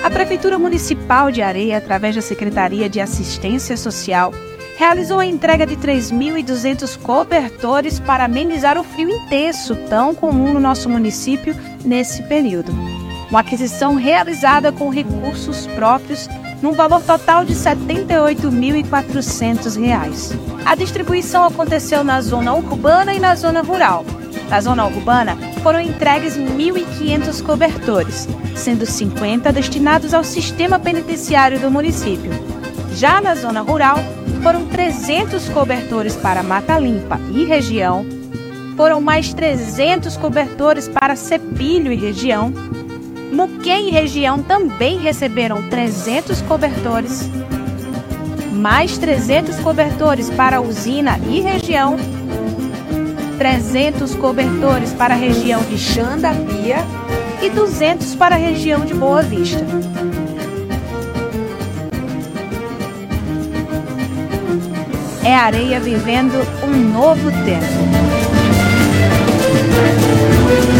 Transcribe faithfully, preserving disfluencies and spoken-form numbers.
A Prefeitura Municipal de Areia, através da Secretaria de Assistência Social, realizou a entrega de três mil e duzentos cobertores para amenizar o frio intenso tão comum no nosso município nesse período. Uma aquisição realizada com recursos próprios num valor total de setenta e oito mil e quatrocentos reais. A distribuição aconteceu na zona urbana e na zona rural. Na zona urbana, foram entregues mil e quinhentos cobertores, sendo cinquenta destinados ao sistema penitenciário do município. Já na zona rural, foram trezentos cobertores para Mata Limpa e região, foram mais trezentos cobertores para Cepilho e região, Muquem e região também receberam trezentos cobertores, mais trezentos cobertores para Usina e região, trezentos cobertores para a região de Xandapia e duzentos para a região de Boa Vista. É Areia vivendo um novo tempo.